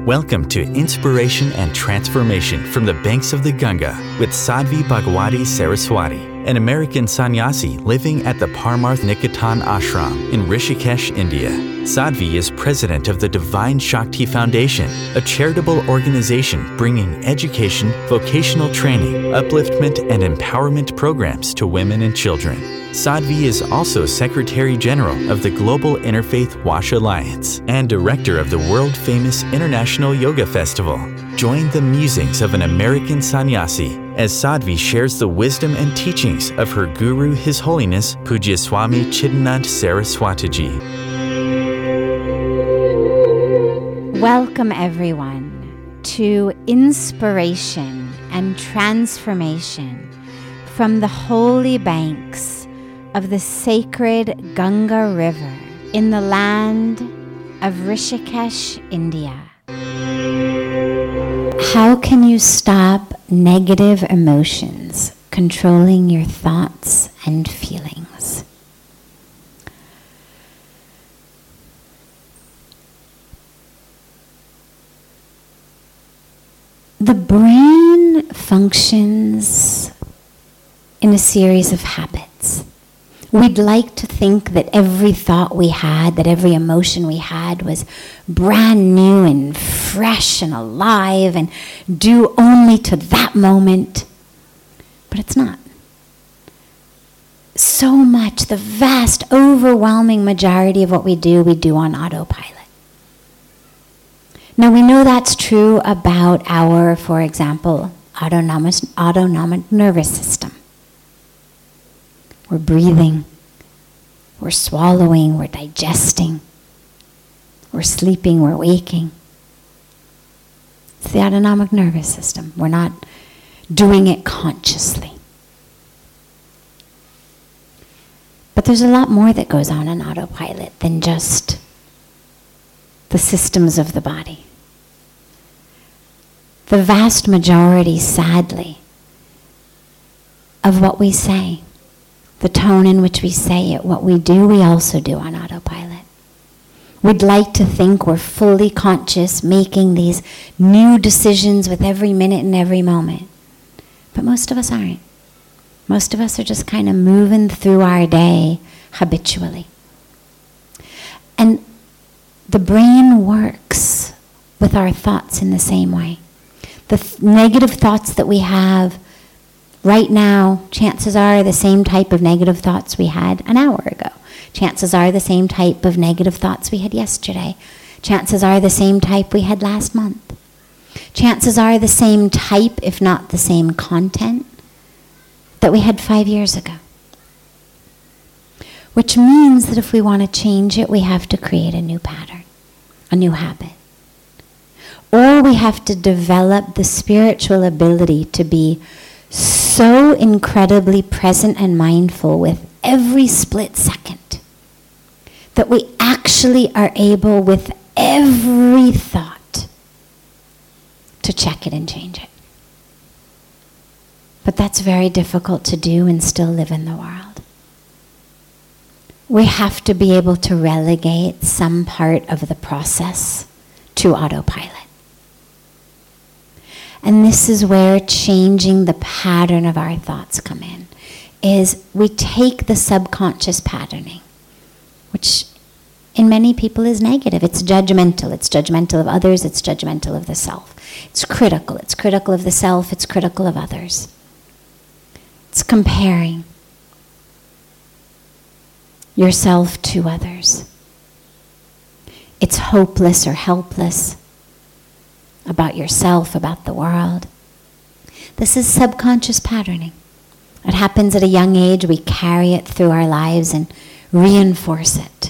Welcome to Inspiration and Transformation from the Banks of the Ganga with Sadhvi Bhagwati Saraswati, an American sannyasi living at the Parmarth Niketan Ashram in Rishikesh, India. Sadhvi is president of the Divine Shakti Foundation, a charitable organization bringing education, vocational training, upliftment, and empowerment programs to women and children. Sadhvi is also Secretary General of the Global Interfaith Wash Alliance and Director of the world-famous International Yoga Festival. Join the musings of an American sannyasi as Sadhvi shares the wisdom and teachings of her guru, His Holiness Pujya Swami Chidanand Saraswatiji. Welcome everyone to Inspiration and Transformation from the holy banks of the sacred Ganga River in the land of Rishikesh, India. How can you stop negative emotions controlling your thoughts and feelings? The brain functions in a series of habits. We'd like to think that every thought we had, that every emotion we had was brand new and fresh and alive and due only to that moment. But it's not. So much, the vast, overwhelming majority of what we do on autopilot. Now we know that's true about our, for example, autonomic nervous system. We're breathing, we're swallowing, we're digesting, we're sleeping, we're waking. It's the autonomic nervous system. We're not doing it consciously. But there's a lot more that goes on in autopilot than just the systems of the body. The vast majority, sadly, of what we say, the tone in which we say it, what we do, we also do on autopilot. We'd like to think we're fully conscious, making these new decisions with every minute and every moment. But most of us aren't. Most of us are just kind of moving through our day habitually. And the brain works with our thoughts in the same way. The negative thoughts that we have right now, chances are the same type of negative thoughts we had an hour ago. Chances are the same type of negative thoughts we had yesterday. Chances are the same type we had last month. Chances are the same type, if not the same content, that we had 5 years ago. Which means that if we want to change it, we have to create a new pattern, a new habit. Or we have to develop the spiritual ability to be so incredibly present and mindful with every split second that we actually are able with every thought to check it and change it. But that's very difficult to do and still live in the world. We have to be able to relegate some part of the process to autopilot. And this is where changing the pattern of our thoughts come in, is we take the subconscious patterning, which in many people is negative. It's judgmental. It's judgmental of others. It's judgmental of the self. It's critical. It's critical of the self. It's critical of others. It's comparing yourself to others. It's hopeless or helpless about yourself, about the world. This is subconscious patterning. It happens at a young age. We carry it through our lives and reinforce it.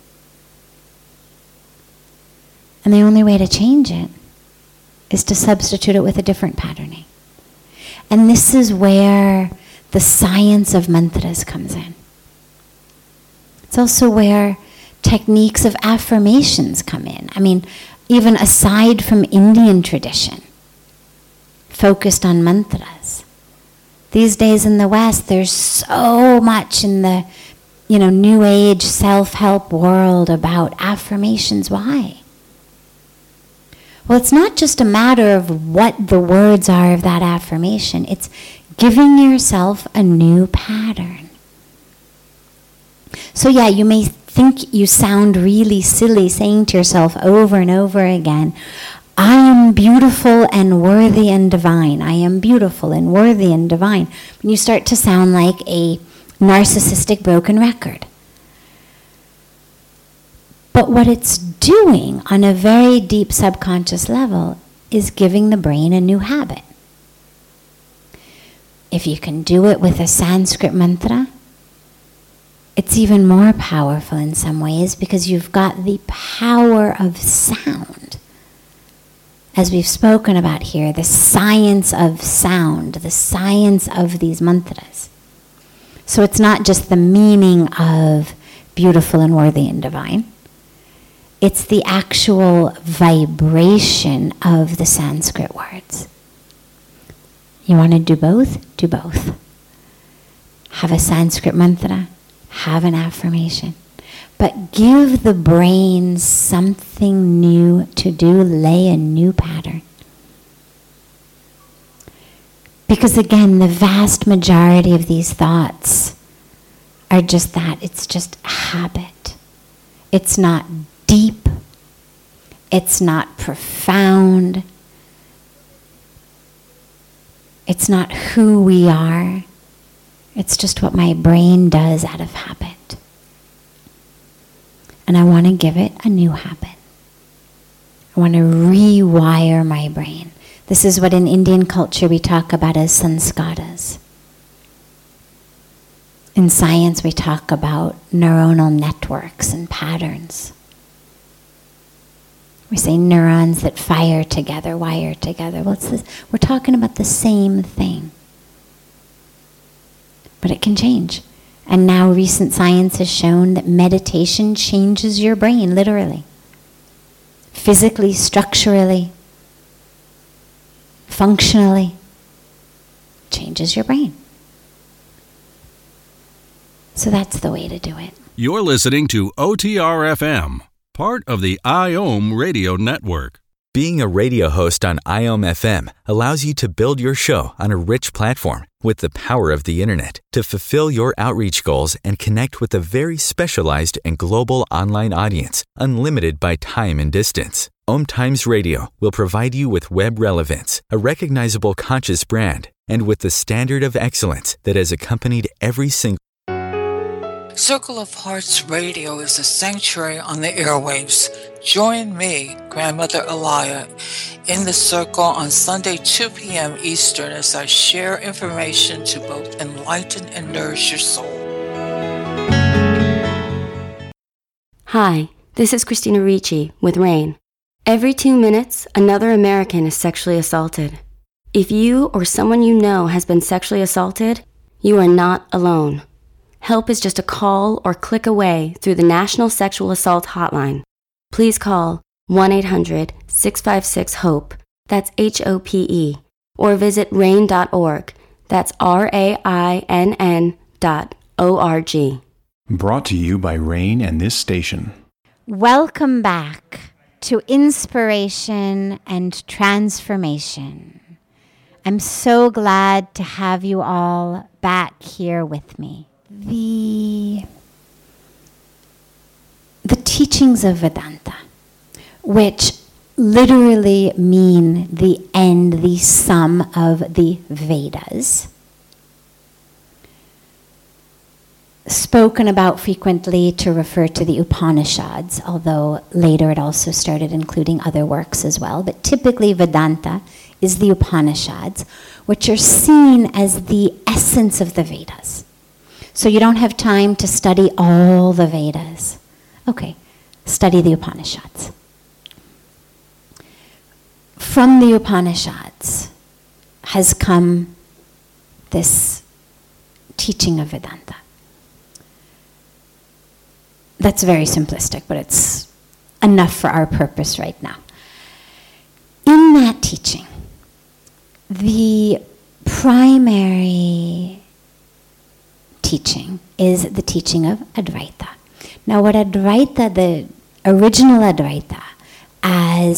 And the only way to change it is to substitute it with a different patterning. And this is where the science of mantras comes in. It's also where techniques of affirmations come in. I mean, even aside from Indian tradition, focused on mantras. These days in the West, there's so much in the, New Age self-help world about affirmations. Why? Well, it's not just a matter of what the words are of that affirmation. It's giving yourself a new pattern. So yeah, you may think you sound really silly saying to yourself over and over again, I am beautiful and worthy and divine. I am beautiful and worthy and divine. And you start to sound like a narcissistic broken record. But what it's doing on a very deep subconscious level is giving the brain a new habit. If you can do it with a Sanskrit mantra, it's even more powerful in some ways because you've got the power of sound. As we've spoken about here, the science of sound, the science of these mantras. So it's not just the meaning of beautiful and worthy and divine. It's the actual vibration of the Sanskrit words. You want to do both? Do both. Have a Sanskrit mantra, have an affirmation. But give the brain something new to do, lay a new pattern. Because again, the vast majority of these thoughts are just that. It's just habit. It's not deep. It's not profound. It's not who we are. It's just what my brain does out of habit. And I want to give it a new habit. I want to rewire my brain. This is what in Indian culture we talk about as sanskaras. In science we talk about neuronal networks and patterns. We say neurons that fire together, wire together. Well, we're talking about the same thing. But it can change. And now recent science has shown that meditation changes your brain, literally. Physically, structurally, functionally. Changes your brain. So that's the way to do it. You're listening to OTR-FM, part of the IOM Radio Network. Being a radio host on IOM FM allows you to build your show on a rich platform with the power of the internet to fulfill your outreach goals and connect with a very specialized and global online audience, unlimited by time and distance. Om Times Radio will provide you with web relevance, a recognizable conscious brand, and with the standard of excellence that has accompanied every single Circle of Hearts Radio is a sanctuary on the airwaves. Join me, Grandmother Alaya, in the circle on Sunday 2 p.m. Eastern as I share information to both enlighten and nourish your soul. Hi, this is Christina Ricci with RAIN. Every 2 minutes, another American is sexually assaulted. If you or someone you know has been sexually assaulted, you are not alone. Help is just a call or click away through the National Sexual Assault Hotline. Please call 1-800-656-HOPE, that's HOPE, or visit RAIN.org, that's RAINN.org. Brought to you by RAIN and this station. Welcome back to Inspiration and Transformation. I'm so glad to have you all back here with me. The teachings of Vedanta, which literally mean the end, the sum of the Vedas, spoken about frequently to refer to the Upanishads, although later it also started including other works as well. But typically Vedanta is the Upanishads, which are seen as the essence of the Vedas. So you don't have time to study all the Vedas. Okay, study the Upanishads. From the Upanishads has come this teaching of Vedanta. That's very simplistic, but it's enough for our purpose right now. In that teaching, the primary teaching is the teaching of Advaita. Now what Advaita, the original Advaita, as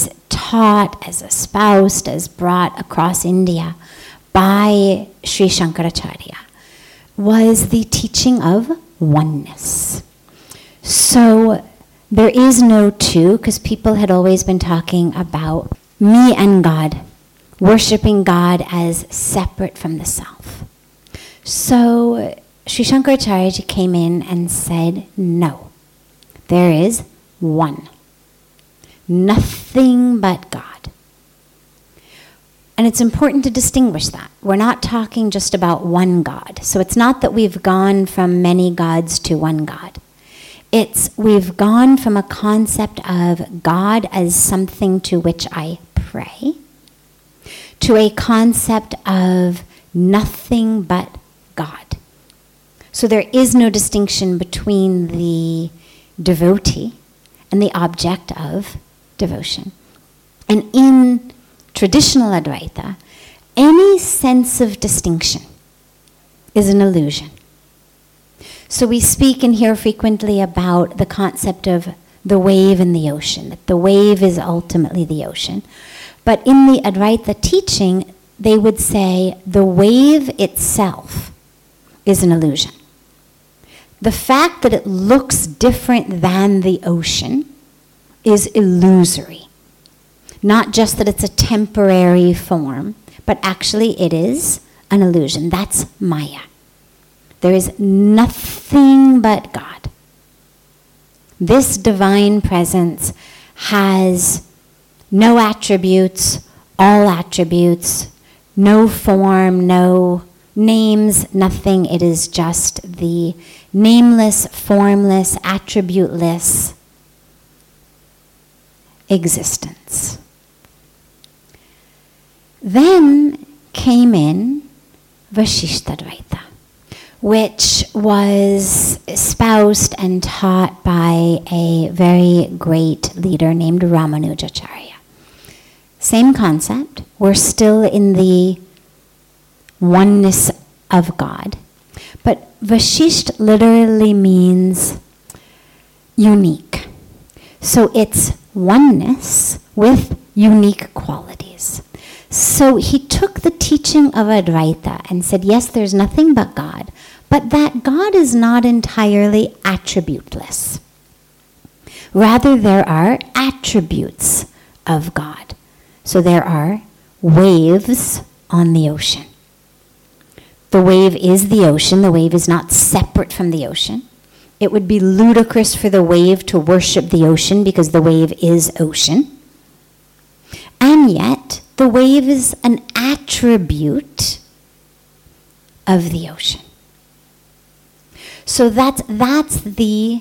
taught, as espoused, as brought across India by Sri Shankaracharya was the teaching of oneness. So there is no two, because people had always been talking about me and God, worshiping God as separate from the self. So Sri Shankaracharya came in and said, no, there is one. Nothing but God. And it's important to distinguish that. We're not talking just about one God. So it's not that we've gone from many gods to one God. It's we've gone from a concept of God as something to which I pray to a concept of nothing but God. So there is no distinction between the devotee and the object of devotion. And in traditional Advaita, any sense of distinction is an illusion. So we speak and hear frequently about the concept of the wave in the ocean, that the wave is ultimately the ocean. But in the Advaita teaching, they would say the wave itself is an illusion. The fact that it looks different than the ocean is illusory. Not just that it's a temporary form, but actually it is an illusion. That's Maya. There is nothing but God. This divine presence has no attributes, all attributes, no form, no names, nothing. It is just the nameless, formless, attributeless existence. Then came in Vasishtadvaita, which was espoused and taught by a very great leader named Ramanujacharya. Same concept. We're still in the oneness of God. But Vasisht literally means unique. So it's oneness with unique qualities. So he took the teaching of Advaita and said, yes, there's nothing but God, but that God is not entirely attributeless. Rather, there are attributes of God. So there are waves on the ocean. The wave is the ocean. The wave is not separate from the ocean. It would be ludicrous for the wave to worship the ocean because the wave is ocean. And yet, the wave is an attribute of the ocean. So that's the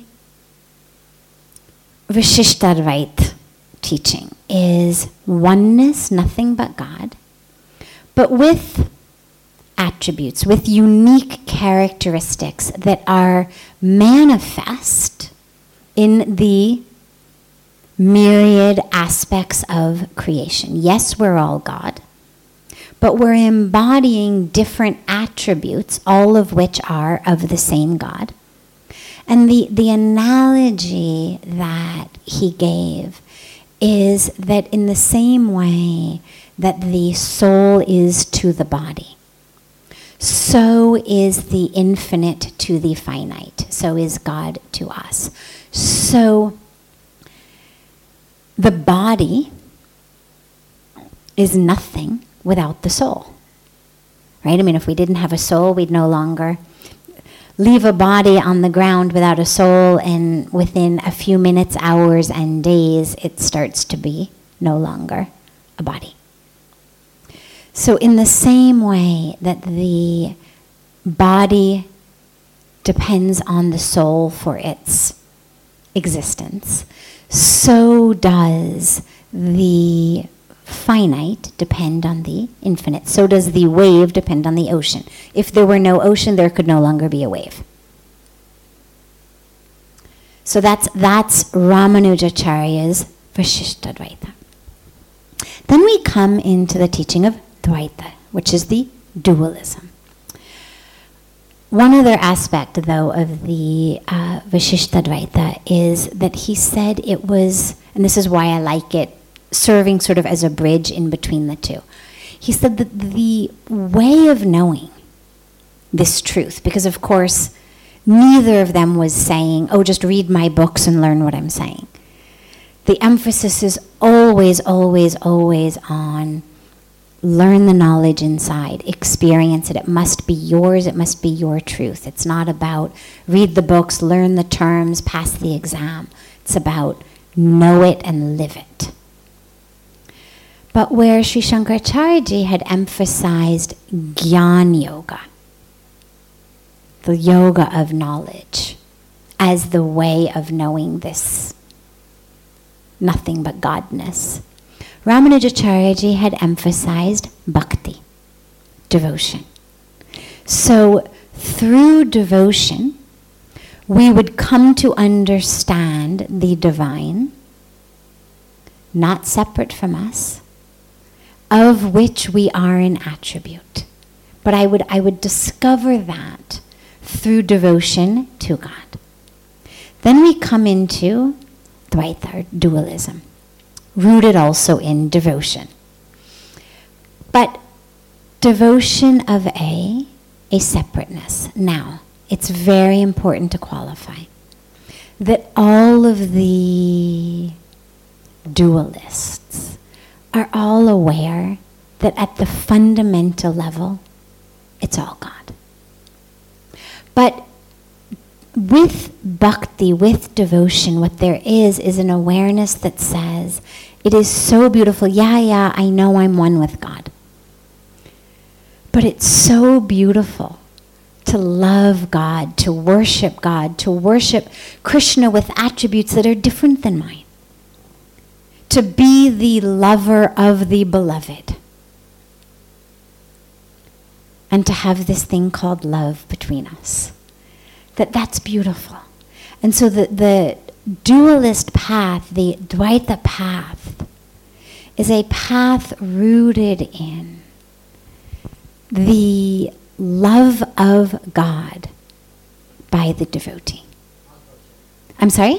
Vasishtadvaita teaching, is oneness, nothing but God, but with attributes, with unique characteristics that are manifest in the myriad aspects of creation. Yes, we're all God, but we're embodying different attributes, all of which are of the same God. And the analogy that he gave is that in the same way that the soul is to the body, so is the infinite to the finite. So is God to us. So the body is nothing without the soul. Right? I mean, if we didn't have a soul, we'd no longer leave a body on the ground without a soul, and within a few minutes, hours, and days, it starts to be no longer a body. So in the same way that the body depends on the soul for its existence, so does the finite depend on the infinite. So does the wave depend on the ocean. If there were no ocean, there could no longer be a wave. So that's Ramanujacharya's Vasishtadvaita. Then we come into the teaching of Dvaita, which is the dualism. One other aspect, though, of the Vasishtadvaita is that he said it was, and this is why I like it serving sort of as a bridge in between the two. He said that the way of knowing this truth, because of course neither of them was saying, oh, just read my books and learn what I'm saying. The emphasis is always, always, always on learn the knowledge inside, experience it. It must be yours, it must be your truth. It's not about read the books, learn the terms, pass the exam. It's about know it and live it. But where Sri Shankaracharya had emphasized Gyan Yoga, the yoga of knowledge, as the way of knowing this nothing but Godness, Ramanujacharya had emphasized bhakti, devotion. So through devotion, we would come to understand the divine, not separate from us, of which we are an attribute. But I would discover that through devotion to God. Then we come into Dvaita, or dualism, rooted also in devotion. But devotion of a separateness. Now, it's very important to qualify that all of the dualists are all aware that at the fundamental level, it's all God. But with bhakti, with devotion, what there is an awareness that says, it is so beautiful, yeah, I know I'm one with God. But it's so beautiful to love God, to worship Krishna with attributes that are different than mine. To be the lover of the beloved. And to have this thing called love between us. That's beautiful. And so the dualist path, the Dvaita path, is a path rooted in the love of God by the devotee. I'm sorry?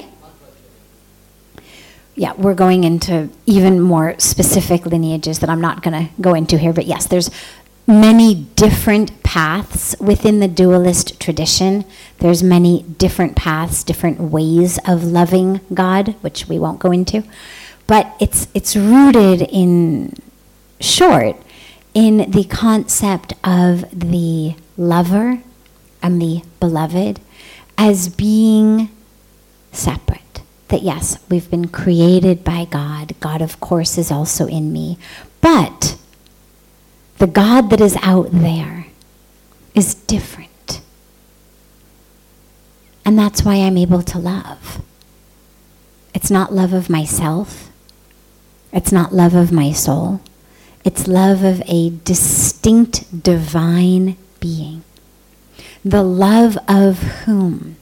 Yeah, we're going into even more specific lineages that I'm not going to go into here, but yes, there's many different paths within the dualist tradition. There's many different paths, different ways of loving God, which we won't go into. But it's rooted in short in the concept of the lover and the beloved as being separate. That yes, we've been created by God. God, of course, is also in me. But the God that is out there is different. And that's why I'm able to love. It's not love of myself. It's not love of my soul. It's love of a distinct divine being. The love of whom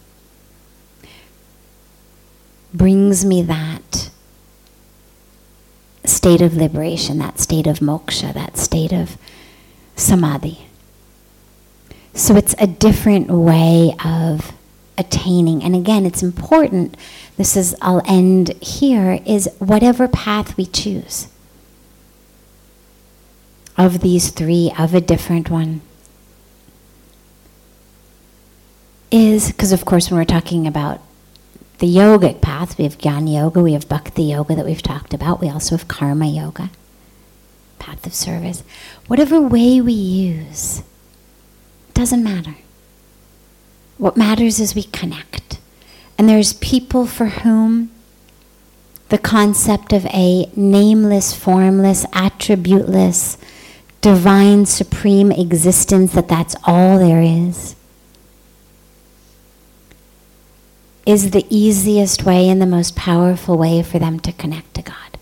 brings me that state of liberation, that state of moksha, that state of samadhi. So it's a different way of attaining. And again, it's important, I'll end here, is whatever path we choose. Of these three, of a different one. Is, because of course when we're talking about the yogic path, we have Jnana Yoga, we have Bhakti Yoga that we've talked about. We also have Karma Yoga, path of service. Whatever way we use, doesn't matter. What matters is we connect. And there's people for whom the concept of a nameless, formless, attributeless, divine, supreme existence, that's all there is the easiest way and the most powerful way for them to connect to God.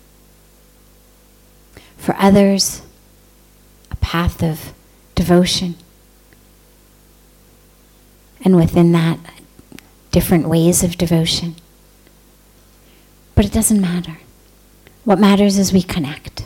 For others, a path of devotion. And within that, different ways of devotion. But it doesn't matter. What matters is we connect.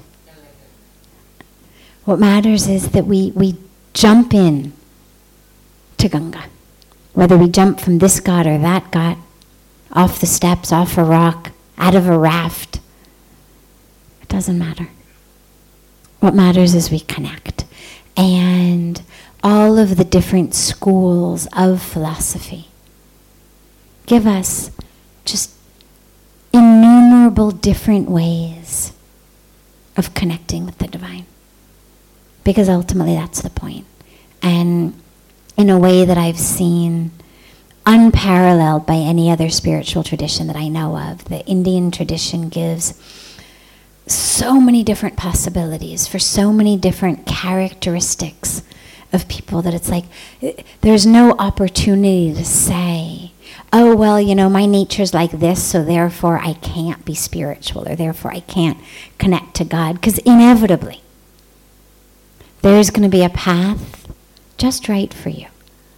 What matters is that we jump in to Ganga. Whether we jump from this ghat or that ghat, off the steps, off a rock, out of a raft, Doesn't matter. What matters is we connect. And all of the different schools of philosophy give us just innumerable different ways of connecting with the divine. Because ultimately that's the point. And in a way that I've seen unparalleled by any other spiritual tradition that I know of, the Indian tradition gives so many different possibilities for so many different characteristics of people that it's like there's no opportunity to say, oh, well, you know, my nature's like this, so therefore I can't be spiritual, or therefore I can't connect to God. Because inevitably, there's going to be a path just right for you.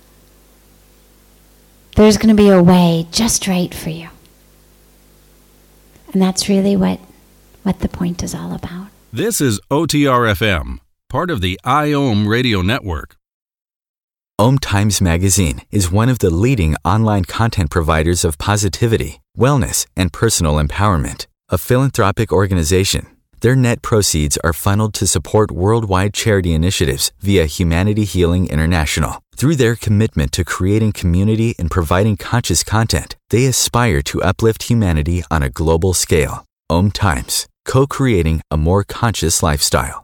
There's going to be a way just right for you. And that's really what the point is all about. This is OTR-FM, part of the IOM radio network. Om Times Magazine is one of the leading online content providers of positivity, wellness, and personal empowerment. A philanthropic organization, their net proceeds are funneled to support worldwide charity initiatives via Humanity Healing International. Through their commitment to creating community and providing conscious content, they aspire to uplift humanity on a global scale. Om Times, co-creating a more conscious lifestyle.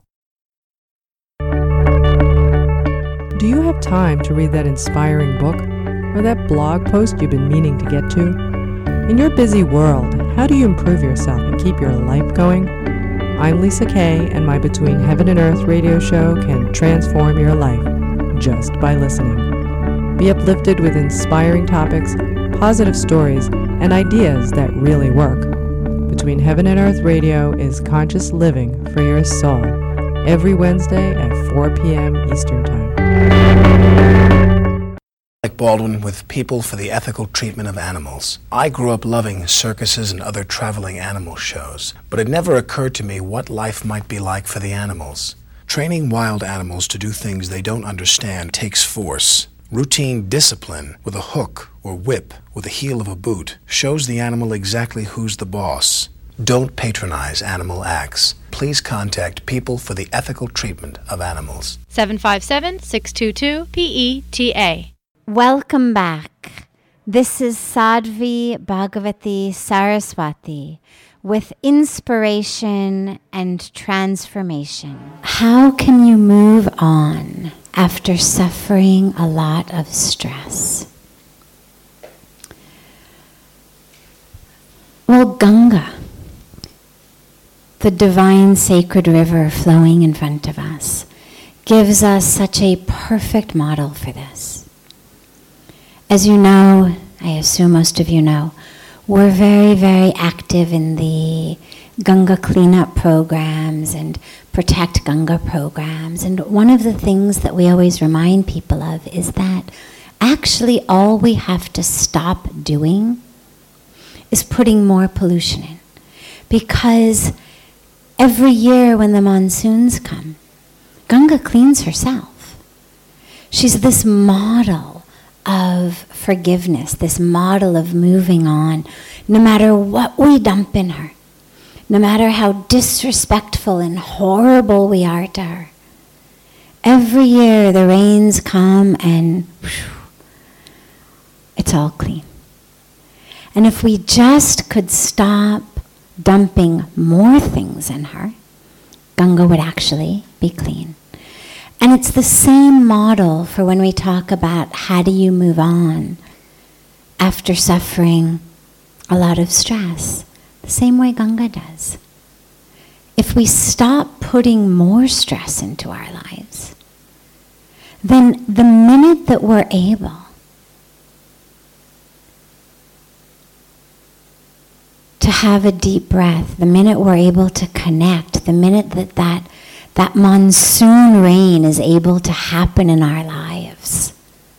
Do you have time to read that inspiring book or that blog post you've been meaning to get to? In your busy world, how do you improve yourself and keep your life going? I'm Lisa Kay, and my Between Heaven and Earth radio show can transform your life just by listening. Be uplifted with inspiring topics, positive stories, and ideas that really work. Between Heaven and Earth Radio is conscious living for your soul, every Wednesday at 4 p.m. Eastern Time. Alec Baldwin with People for the Ethical Treatment of Animals. I grew up loving circuses and other traveling animal shows, but it never occurred to me what life might be like for the animals. Training wild animals to do things they don't understand takes force. Routine discipline with a hook or whip with the heel of a boot shows the animal exactly who's the boss. Don't patronize animal acts. Please contact People for the Ethical Treatment of Animals. 757-622-PETA. Welcome back. This is Sadhvi Bhagavati Saraswati with Inspiration and Transformation. How can you move on after suffering a lot of stress? Well, Ganga, the divine sacred river flowing in front of us, gives us such a perfect model for this. As you know, I assume most of you know, we're very, very active in the Ganga cleanup programs and Protect Ganga programs. And one of the things that we always remind people of is that actually all we have to stop doing is putting more pollution in. Because every year when the monsoons come, Ganga cleans herself. She's this model of forgiveness, this model of moving on, no matter what we dump in her, no matter how disrespectful and horrible we are to her. Every year the rains come and it's all clean. And if we just could stop dumping more things in her, Ganga would actually be clean. And it's the same model for when we talk about how do you move on after suffering a lot of stress. The same way Ganga does. If we stop putting more stress into our lives, then the minute that we're able to have a deep breath, the minute we're able to connect, the minute that monsoon rain is able to happen in our lives,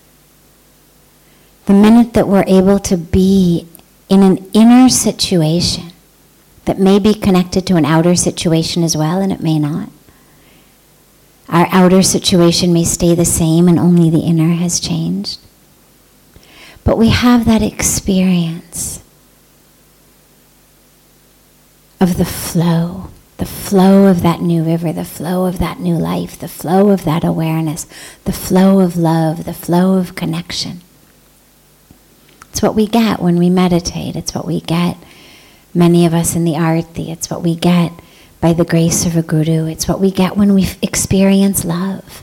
the minute that we're able to be in an inner situation that may be connected to an outer situation as well, and it may not. Our outer situation may stay the same and only the inner has changed. But we have that experience of the flow The flow of that new river, the flow of that new life, the flow of that awareness, the flow of love, the flow of connection. It's what we get when we meditate. It's what we get, many of us in the Arati. It's what we get by the grace of a guru. It's what we get when we experience love.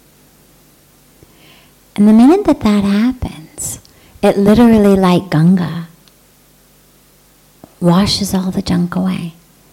And the minute that that happens, it literally, like Ganga, washes all the junk away.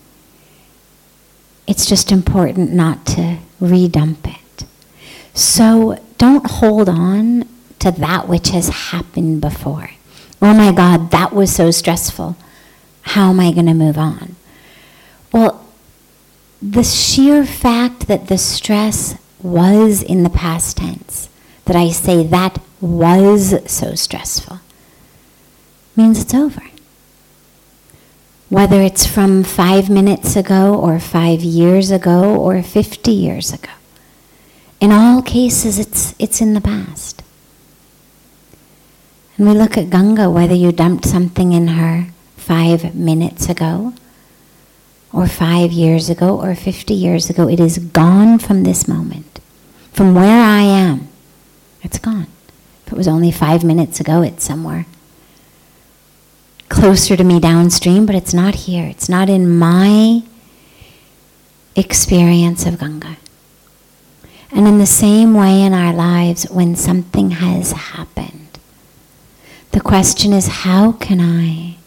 It's just important not to redump it. So don't hold on to that which has happened before. Oh my God, that was so stressful. How am I going to move on? Well, the sheer fact that the stress was in the past tense, that I say that was so stressful, means it's over. Whether it's from 5 minutes ago or 5 years ago or 50 years ago. In all cases, it's in the past. And we look at Ganga, whether you dumped something in her 5 minutes ago or 5 years ago or 50 years ago, it is gone from this moment. From where I am, it's gone. If it was only 5 minutes ago, it's somewhere closer to me downstream, but it's not here. It's not in my experience of Ganga. And in the same way in our lives, when something has happened, the question is, how can I,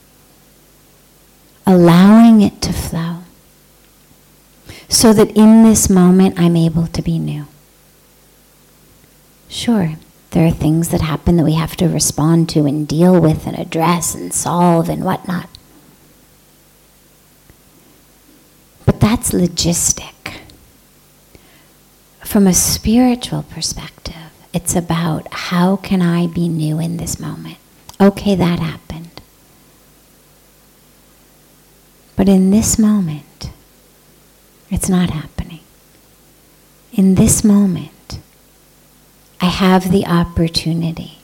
allowing it to flow, so that in this moment I'm able to be new? Sure, there are things that happen that we have to respond to and deal with and address and solve and whatnot. But that's logistic. From a spiritual perspective, it's about how can I be new in this moment? Okay, that happened. But in this moment, it's not happening. In this moment, I have the opportunity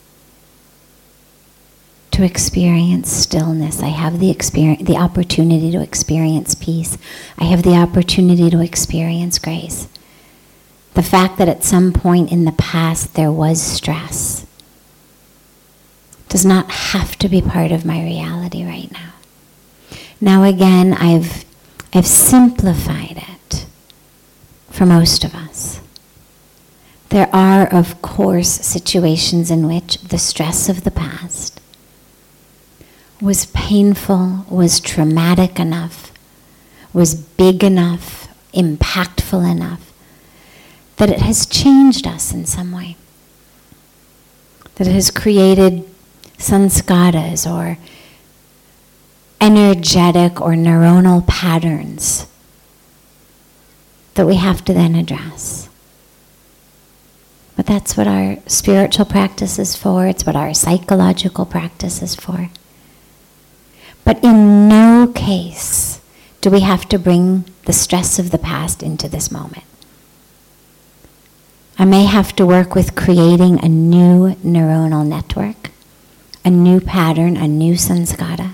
to experience stillness. I have the opportunity to experience peace. I have the opportunity to experience grace. The fact that at some point in the past there was stress does not have to be part of my reality right now. Now again, I've simplified it for most of us. There are, of course, situations in which the stress of the past was painful, was traumatic enough, was big enough, impactful enough, that it has changed us in some way. That it has created sanskaras or energetic or neuronal patterns that we have to then address. But that's what our spiritual practice is for. It's what our psychological practice is for. But in no case do we have to bring the stress of the past into this moment. I may have to work with creating a new neuronal network, a new pattern, a new sanskara.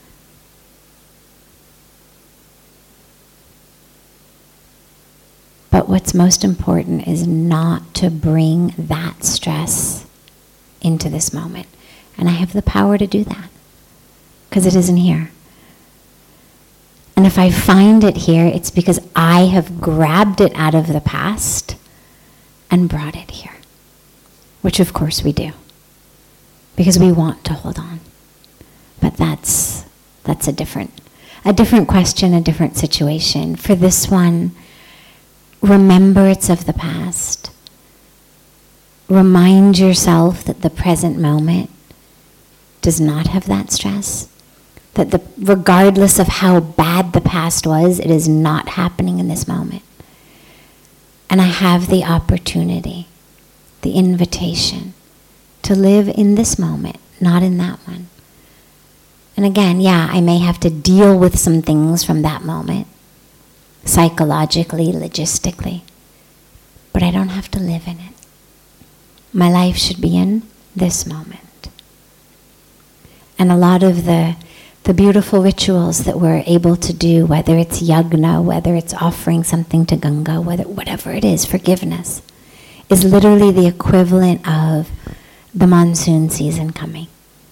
But what's most important is not to bring that stress into this moment. And I have the power to do that because it isn't here. And if I find it here, it's because I have grabbed it out of the past and brought it here, which of course we do because we want to hold on. But that's a different question, a different situation. For this one, remember it's of the past. Remind yourself that the present moment does not have that stress. That regardless of how bad the past was, it is not happening in this moment. And I have the opportunity, the invitation, to live in this moment, not in that one. And again, yeah, I may have to deal with some things from that moment, psychologically, logistically, but I don't have to live in it. My life should be in this moment. And a lot of the the beautiful rituals that we're able to do, whether it's yagna, whether it's offering something to Ganga, whatever it is, forgiveness, is literally the equivalent of the monsoon season coming.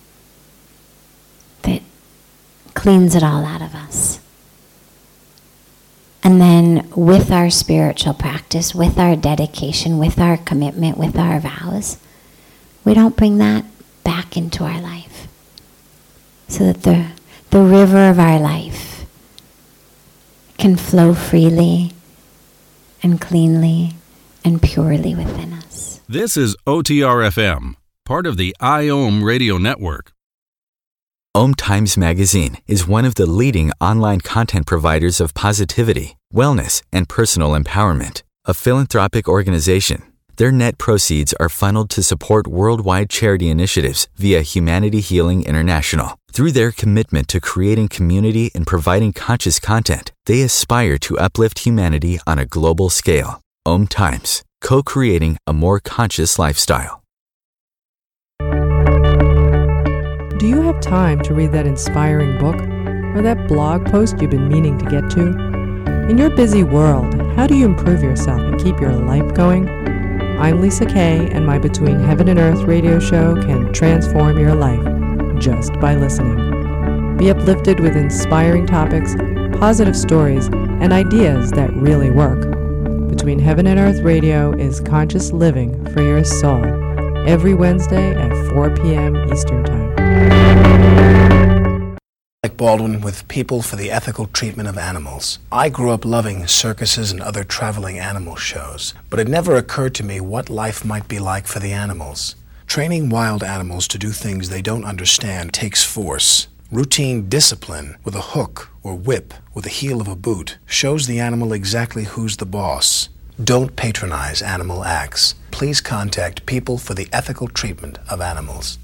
That cleans it all out of us. And then with our spiritual practice, with our dedication, with our commitment, with our vows, we don't bring that back into our life. So that the river of our life can flow freely and cleanly and purely within us. This is OTR-FM, part of the IOM radio network. Om Times Magazine is one of the leading online content providers of positivity, wellness, and personal empowerment. A philanthropic organization, their net proceeds are funneled to support worldwide charity initiatives via Humanity Healing International. Through their commitment to creating community and providing conscious content, they aspire to uplift humanity on a global scale. Om Times, co-creating a more conscious lifestyle. Do you have time to read that inspiring book or that blog post you've been meaning to get to? In your busy world, how do you improve yourself and keep your life going? I'm Lisa Kay, and my Between Heaven and Earth radio show can transform your life just by listening. Be uplifted with inspiring topics, positive stories, and ideas that really work. Between Heaven and Earth radio is conscious living for your soul, every Wednesday at 4 p.m. Eastern Time. Alec Baldwin with People for the Ethical Treatment of Animals. I grew up loving circuses and other traveling animal shows, but it never occurred to me what life might be like for the animals. Training wild animals to do things they don't understand takes force. Routine discipline with a hook or whip with the heel of a boot shows the animal exactly who's the boss. Don't patronize animal acts. Please contact People for the Ethical Treatment of Animals.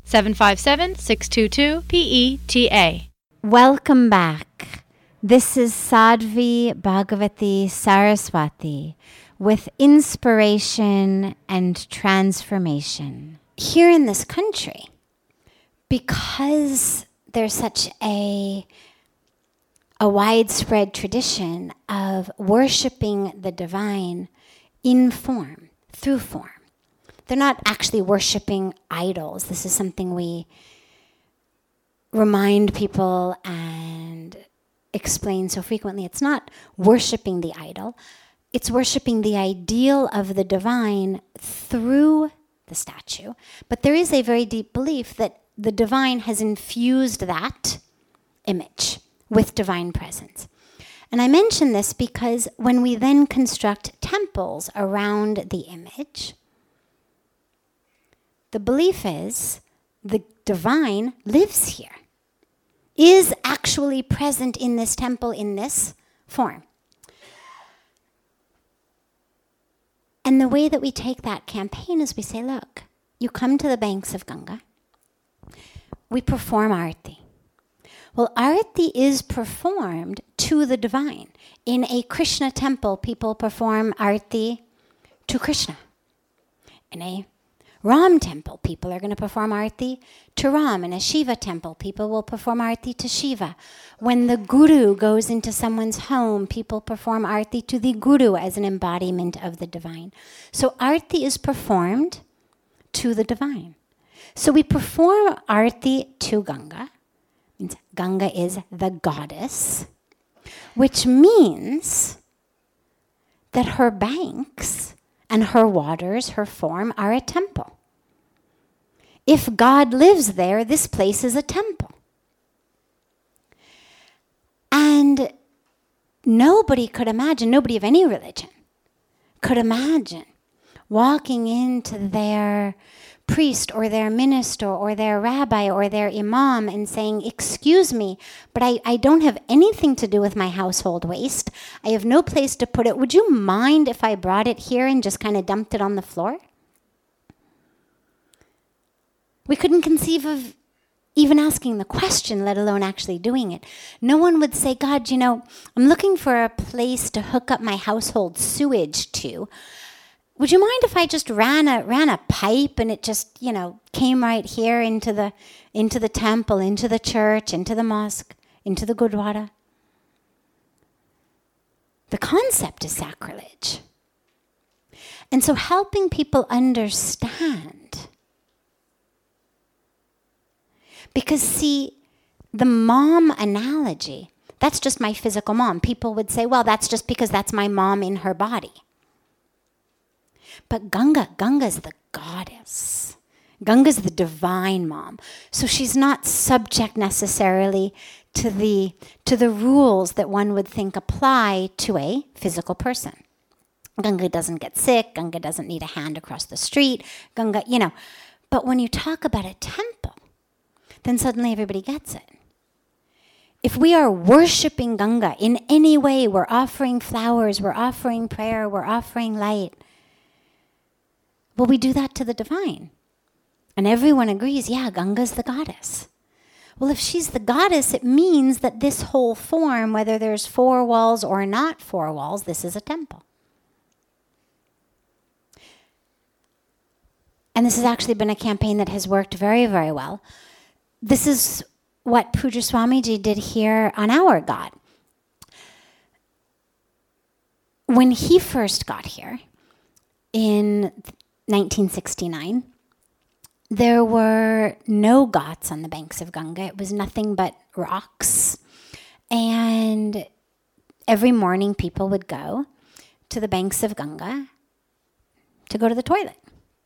757-622-PETA. Welcome back. This is Sadhvi Bhagavati Saraswati with Inspiration and Transformation. Here in this country, because there's such a widespread tradition of worshiping the divine in form, through form. They're not actually worshiping idols. This is something we remind people and explain so frequently. It's not worshiping the idol. It's worshiping the ideal of the divine through the statue. But there is a very deep belief that the divine has infused that image with divine presence. And I mention this because when we then construct temples around the image, the belief is the divine lives here, is actually present in this temple in this form. And the way that we take that campaign is we say, look, you come to the banks of Ganga, we perform arati. Well, arati is performed to the divine. In a Krishna temple, people perform arati to Krishna. In a Ram temple, people are going to perform arati to Ram. In a Shiva temple, people will perform arati to Shiva. When the guru goes into someone's home, people perform arati to the guru as an embodiment of the divine. So arati is performed to the divine. So we perform arati to Ganga. Means Ganga is the goddess, which means that her banks and her waters, her form, are a temple. If God lives there, this place is a temple. And nobody could imagine, nobody of any religion could imagine walking into their priest or their minister or their rabbi or their imam and saying, excuse me, but I don't have anything to do with my household waste. I have no place to put it. Would you mind if I brought it here and just kind of dumped it on the floor? We couldn't conceive of even asking the question, let alone actually doing it. No one would say, God, I'm looking for a place to hook up my household sewage to. Would you mind if I just ran a pipe and it just, came right here into the temple, into the church, into the mosque? into the Gurdwara. The concept is sacrilege. And so helping people understand. Because see, the mom analogy, that's just my physical mom. People would say, well, that's just because that's my mom in her body. But Ganga's the goddess. Ganga's the divine mom. So she's not subject necessarily to the rules that one would think apply to a physical person. Ganga doesn't get sick. Ganga doesn't need a hand across the street. Ganga, But when you talk about a temple, then suddenly everybody gets it. If we are worshiping Ganga in any way, we're offering flowers, we're offering prayer, we're offering light. Well, we do that to the divine. And everyone agrees, yeah, Ganga's the goddess. Well, if she's the goddess, it means that this whole form, whether there's 4 walls or not 4 walls, this is a temple. And this has actually been a campaign that has worked very, very well. This is what Pujya Swamiji did here on our God. When he first got here in 1969, there were no ghats on the banks of Ganga. It was nothing but rocks. And every morning people would go to the banks of Ganga to go to the toilet.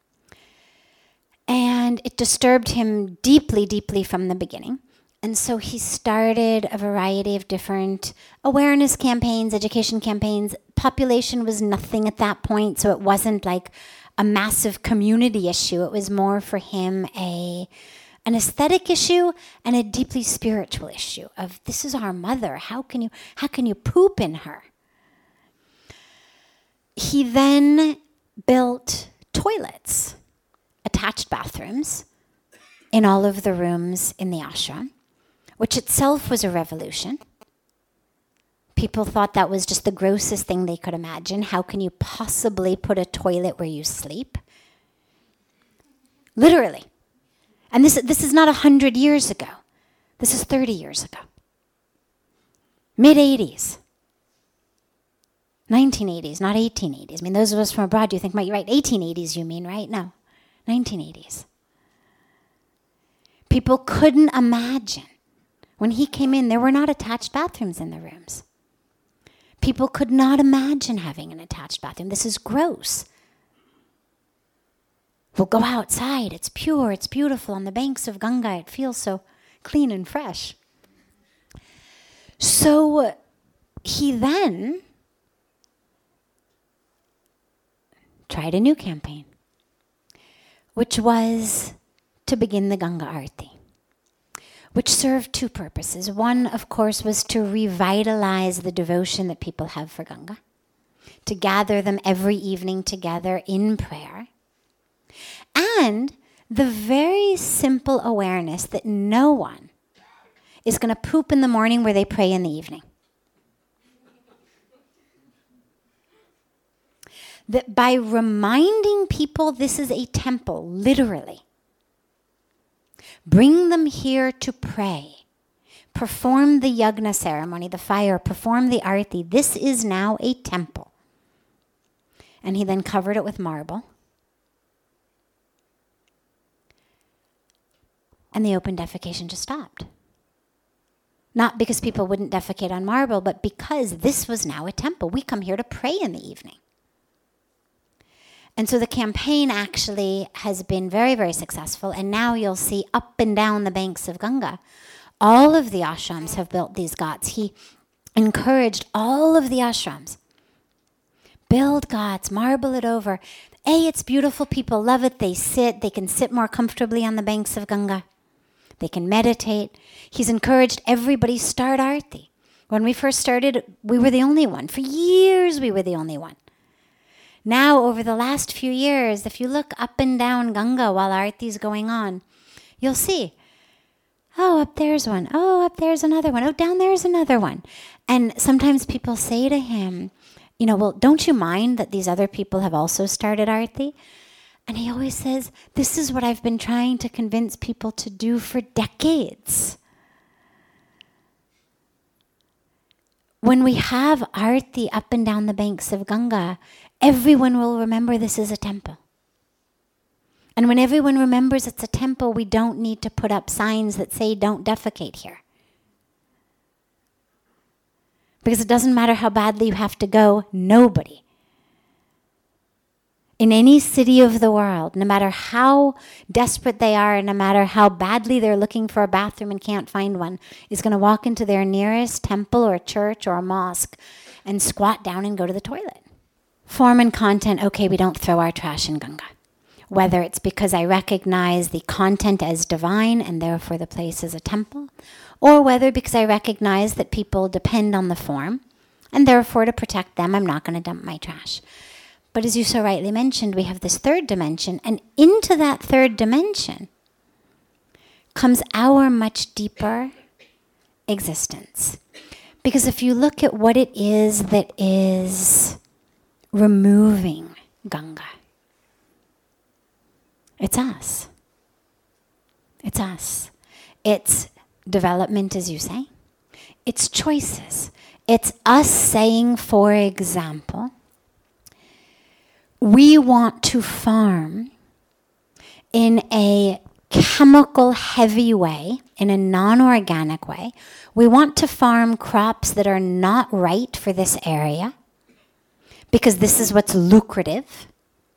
And it disturbed him deeply, deeply from the beginning. And so he started a variety of different awareness campaigns, education campaigns. Population was nothing at that point, so it wasn't like a massive community issue. It was more for him an aesthetic issue and a deeply spiritual issue of, this is our mother. How can you poop in her? He then built toilets, attached bathrooms in all of the rooms in the ashram, which itself was a revolution. People thought that was just the grossest thing they could imagine. How can you possibly put a toilet where you sleep? Literally. And this is not 100 years ago. This is 30 years ago. Mid-80s. 1980s, not 1880s. I mean, those of us from abroad, you think, you're right, 1880s you mean, right? No, 1980s. People couldn't imagine. When he came in, there were not attached bathrooms in the rooms. People could not imagine having an attached bathroom. This is gross. We'll go outside. It's pure. It's beautiful. On the banks of Ganga, it feels so clean and fresh. So he then tried a new campaign, which was to begin the Ganga Aarti, which served 2 purposes. One, of course, was to revitalize the devotion that people have for Ganga, to gather them every evening together in prayer, and the very simple awareness that no one is going to poop in the morning where they pray in the evening. That by reminding people this is a temple, literally, bring them here to pray, perform the yagna ceremony, the fire, perform the arti. This is now a temple. And he then covered it with marble. And the open defecation just stopped. Not because people wouldn't defecate on marble, but because this was now a temple. We come here to pray in the evening. And so the campaign actually has been very, very successful. And now you'll see up and down the banks of Ganga, all of the ashrams have built these ghats. He encouraged all of the ashrams, build ghats, marble it over. It's beautiful. People love it. They can sit more comfortably on the banks of Ganga. They can meditate. He's encouraged everybody start arti. When we first started, we were the only one. For years, we were the only one. Now, over the last few years, if you look up and down Ganga while Aarti is going on, you'll see, up there's one. Up there's another one. Down there's another one. And sometimes people say to him, well, don't you mind that these other people have also started Aarti? And he always says, this is what I've been trying to convince people to do for decades. when we have Aarti up and down the banks of Ganga, everyone will remember this is a temple. And when everyone remembers it's a temple, we don't need to put up signs that say don't defecate here. Because it doesn't matter how badly you have to go, nobody in any city of the world, no matter how desperate they are, no matter how badly they're looking for a bathroom and can't find one, is going to walk into their nearest temple or church or a mosque and squat down and go to the toilet. Form and content, okay, we don't throw our trash in Ganga. Whether it's because I recognize the content as divine and therefore the place is a temple, or whether because I recognize that people depend on the form and therefore to protect them, I'm not going to dump my trash. But as you so rightly mentioned, we have this third dimension, and into that third dimension comes our much deeper existence. Because if you look at what it is that is removing Ganga, it's us. It's us. It's development, as you say. It's choices. It's us saying, for example, we want to farm in a chemical heavy way, in a non-organic way. We want to farm crops that are not right for this area because this is what's lucrative.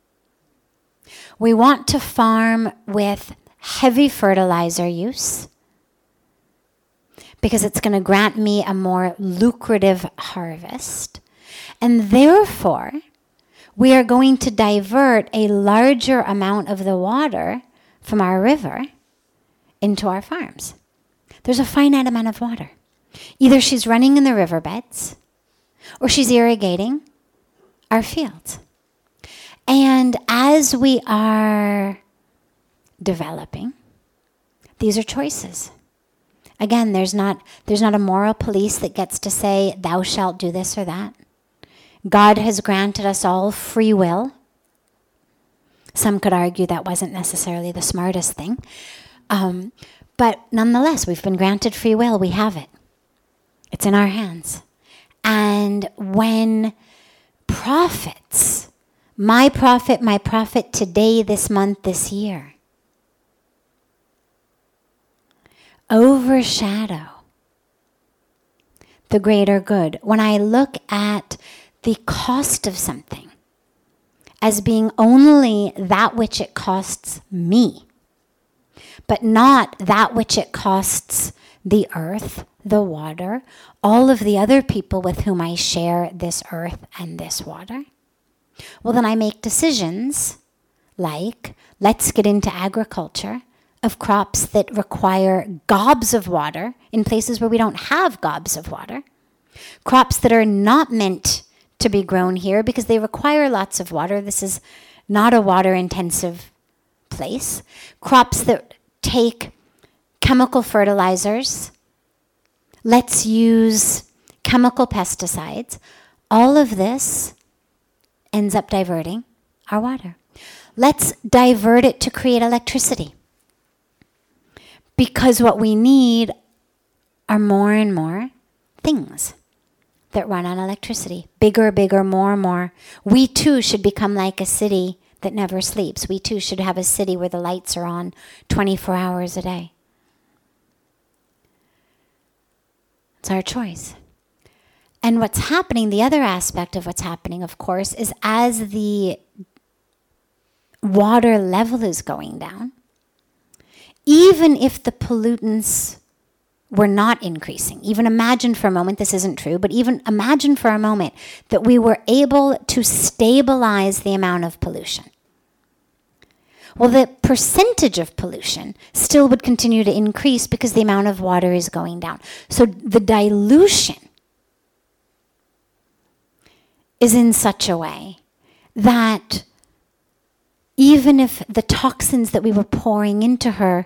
We want to farm with heavy fertilizer use because it's going to grant me a more lucrative harvest. And therefore, we are going to divert a larger amount of the water from our river into our farms. There's a finite amount of water. Either she's running in the riverbeds or she's irrigating our fields. And as we are developing, these are choices. Again, there's not a moral police that gets to say, thou shalt do this or that. God has granted us all free will. Some could argue that wasn't necessarily the smartest thing. But nonetheless, we've been granted free will. We have it. It's in our hands. And when prophets, my prophet today, this month, this year, overshadow the greater good, when I look at the cost of something as being only that which it costs me, but not that which it costs the earth, the water, all of the other people with whom I share this earth and this water, well, then I make decisions like, let's get into agriculture of crops that require gobs of water in places where we don't have gobs of water, crops that are not meant to be grown here because they require lots of water. This is not a water-intensive place. Crops that take chemical fertilizers. Let's use chemical pesticides. All of this ends up diverting our water. Let's divert it to create electricity. Because what we need are more and more things that run on electricity. Bigger, bigger, more, more. We too should become like a city that never sleeps. We too should have a city where the lights are on 24 hours a day. It's our choice. And what's happening, the other aspect of what's happening, of course, is as the water level is going down, even if the pollutants were not increasing, even imagine for a moment, this isn't true, but even imagine for a moment that we were able to stabilize the amount of pollution. Well, the percentage of pollution still would continue to increase because the amount of water is going down. So the dilution is in such a way that even if the toxins that we were pouring into her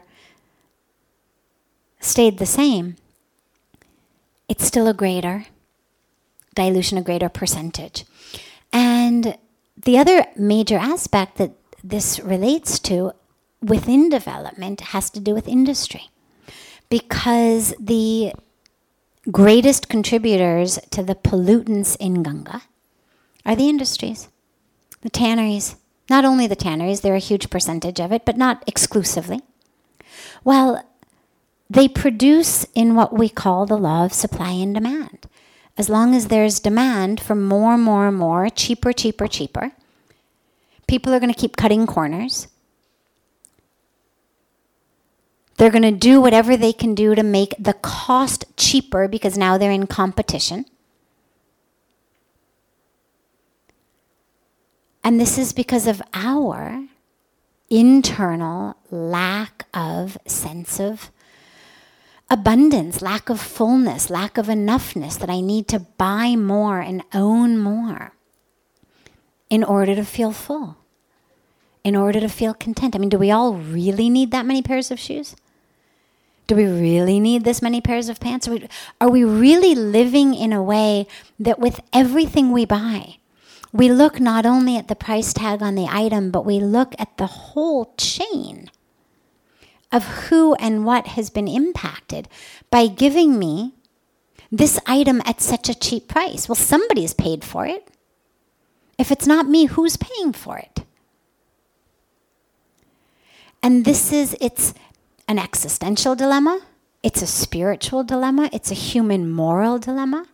stayed the same, it's still a greater dilution, a greater percentage. And the other major aspect that this relates to within development has to do with industry. Because the greatest contributors to the pollutants in Ganga are the industries, the tanneries. Not only the tanneries, they're a huge percentage of it, but not exclusively. Well, they produce in what we call the law of supply and demand. As long as there's demand for more, cheaper, people are going to keep cutting corners. They're going to do whatever they can do to make the cost cheaper because now they're in competition. And this is because of our internal lack of sense of abundance, lack of fullness, lack of enoughness, that I need to buy more and own more in order to feel full, in order to feel content. I mean, do we all really need that many pairs of shoes? Do we really need this many pairs of pants? Are we really living in a way that with everything we buy, we look not only at the price tag on the item, but we look at the whole chain of who and what has been impacted by giving me this item at such a cheap price? Well, somebody's paid for it. If it's not me, who's paying for it? And it's an existential dilemma. It's a spiritual dilemma. It's a human moral dilemma.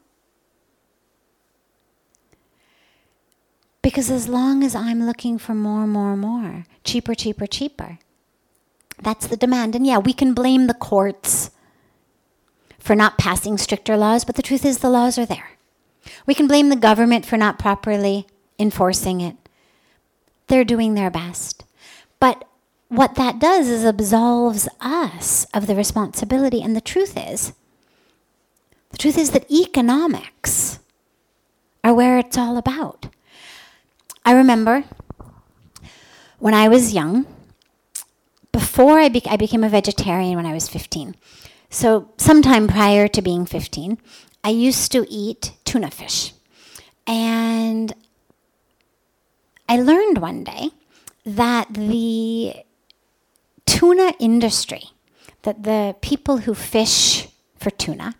Because as long as I'm looking for more, cheaper, that's the demand. And yeah, we can blame the courts for not passing stricter laws, but the truth is the laws are there. We can blame the government for not properly enforcing it. They're doing their best. But what that does is absolves us of the responsibility. And the truth is that economics are where it's all about. I remember when I was young, before I became a vegetarian when I was 15. So sometime prior to being 15, I used to eat tuna fish. And I learned one day that the tuna industry, that the people who fish for tuna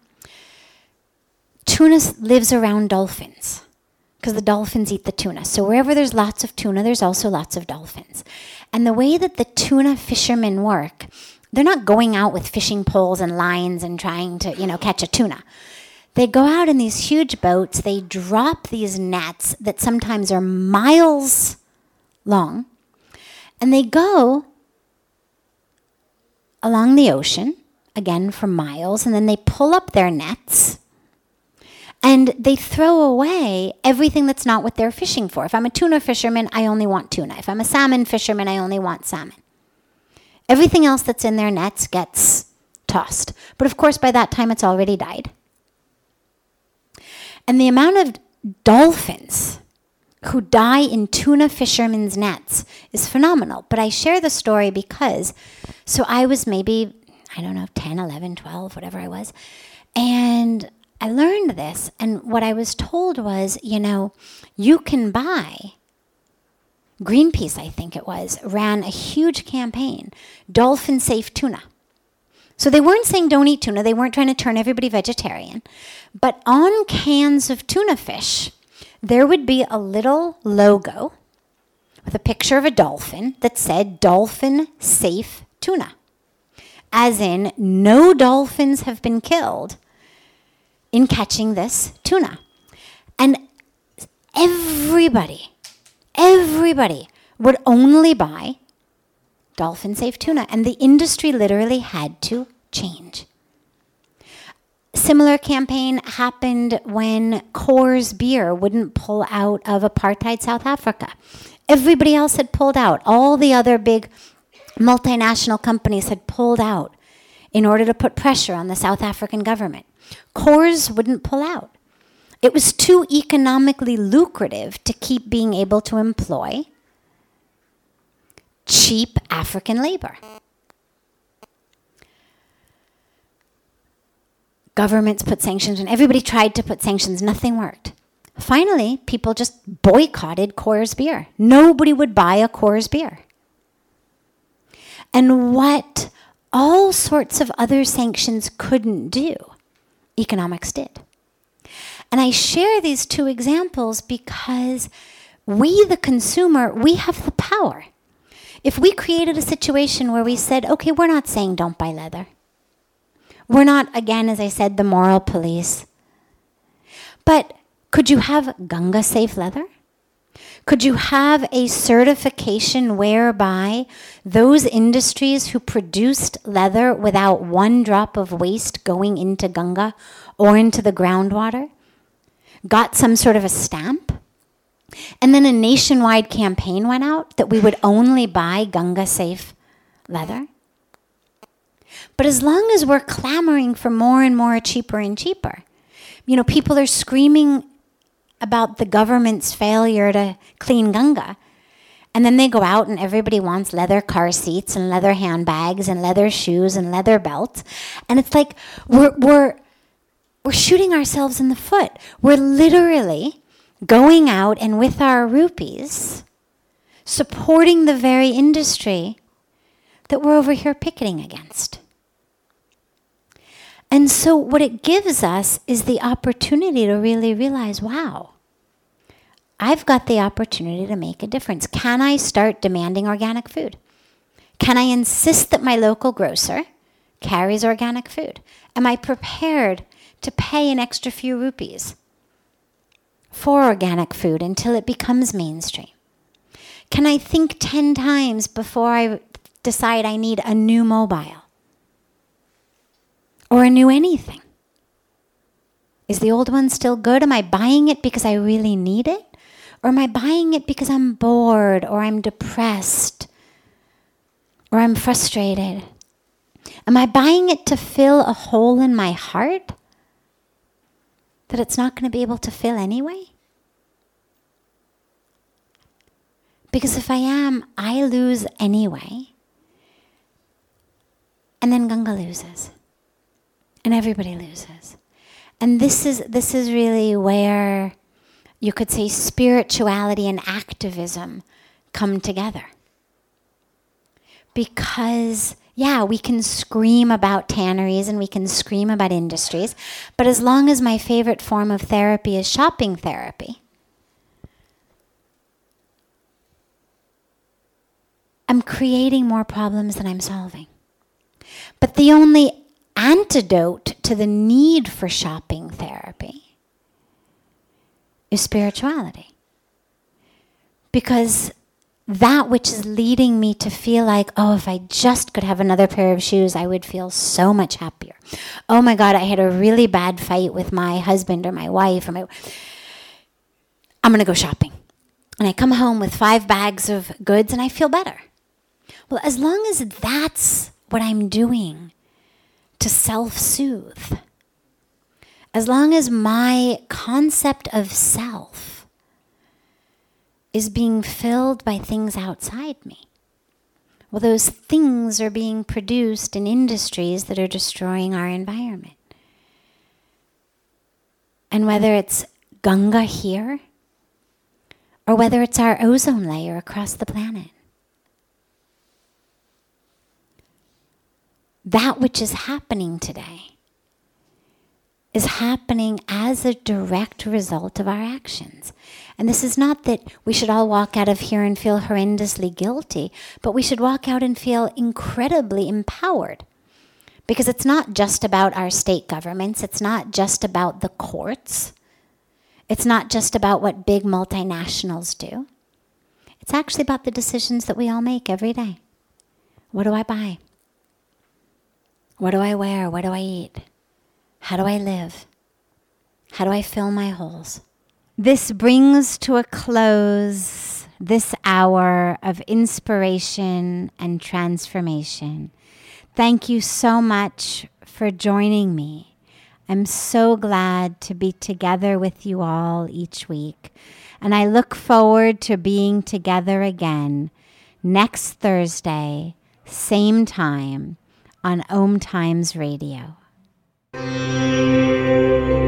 lives around dolphins, because the dolphins eat the tuna. So wherever there's lots of tuna, there's also lots of dolphins. And the way that the tuna fishermen work, they're not going out with fishing poles and lines and trying to, catch a tuna. They go out in these huge boats, they drop these nets that sometimes are miles long, and they go along the ocean, again for miles, and then they pull up their nets, and they throw away everything that's not what they're fishing for. If I'm a tuna fisherman, I only want tuna. If I'm a salmon fisherman, I only want salmon. Everything else that's in their nets gets tossed. But of course, by that time, it's already died. And the amount of dolphins who die in tuna fishermen's nets is phenomenal. But I share the story because, so I was maybe, 10, 11, 12, whatever I was, and I learned this, and what I was told was, you can buy, Greenpeace, I think it was, ran a huge campaign, dolphin safe tuna. So they weren't saying don't eat tuna, they weren't trying to turn everybody vegetarian, but on cans of tuna fish, there would be a little logo with a picture of a dolphin that said dolphin safe tuna, as in no dolphins have been killed in catching this tuna. And everybody would only buy dolphin safe tuna, and the industry literally had to change. Similar campaign happened when Coors Beer wouldn't pull out of apartheid South Africa. Everybody else had pulled out. All the other big multinational companies had pulled out in order to put pressure on the South African government. Coors wouldn't pull out. It was too economically lucrative to keep being able to employ cheap African labor. Governments put sanctions, and everybody tried to put sanctions. Nothing worked. Finally, people just boycotted Coors Beer. Nobody would buy a Coors Beer. And what all sorts of other sanctions couldn't do Economics did. And I share these two examples because we, the consumer, we have the power. If we created a situation where we said, okay, we're not saying don't buy leather. We're not, again, as I said, the moral police. But could you have Ganga safe leather? Could you have a certification whereby those industries who produced leather without one drop of waste going into Ganga or into the groundwater got some sort of a stamp? And then a nationwide campaign went out that we would only buy Ganga safe leather? But as long as we're clamoring for more and more cheaper and cheaper, people are screaming about the government's failure to clean Ganga. And then they go out and everybody wants leather car seats and leather handbags and leather shoes and leather belts. And it's like we're shooting ourselves in the foot. We're literally going out and with our rupees supporting the very industry that we're over here picketing against. And so what it gives us is the opportunity to really realize, wow, I've got the opportunity to make a difference. Can I start demanding organic food? Can I insist that my local grocer carries organic food? Am I prepared to pay an extra few rupees for organic food until it becomes mainstream? Can I think 10 times before I decide I need a new mobile? Or a new anything? Is the old one still good? Am I buying it because I really need it? Or am I buying it because I'm bored or I'm depressed or I'm frustrated? Am I buying it to fill a hole in my heart that it's not going to be able to fill anyway? Because if I am, I lose anyway. And then Ganga loses. And everybody loses. And this is really where you could say spirituality and activism come together. Because, yeah, we can scream about tanneries and we can scream about industries, but as long as my favorite form of therapy is shopping therapy, I'm creating more problems than I'm solving. But the only antidote to the need for shopping therapy is spirituality. Because that which is leading me to feel like, oh, if I just could have another pair of shoes, I would feel so much happier. Oh my God, I had a really bad fight with my husband or my wife. I'm going to go shopping. And I come home with 5 bags of goods and I feel better. Well, as long as that's what I'm doing to self-soothe, as long as my concept of self is being filled by things outside me, well, those things are being produced in industries that are destroying our environment. And whether it's Ganga here, or whether it's our ozone layer across the planet, that which is happening today is happening as a direct result of our actions. And this is not that we should all walk out of here and feel horrendously guilty, but we should walk out and feel incredibly empowered. Because it's not just about our state governments, it's not just about the courts, it's not just about what big multinationals do. It's actually about the decisions that we all make every day. What do I buy? What do I wear? What do I eat? How do I live? How do I fill my holes? This brings to a close this hour of inspiration and transformation. Thank you so much for joining me. I'm so glad to be together with you all each week. And I look forward to being together again next Thursday, same time, on Om Times Radio.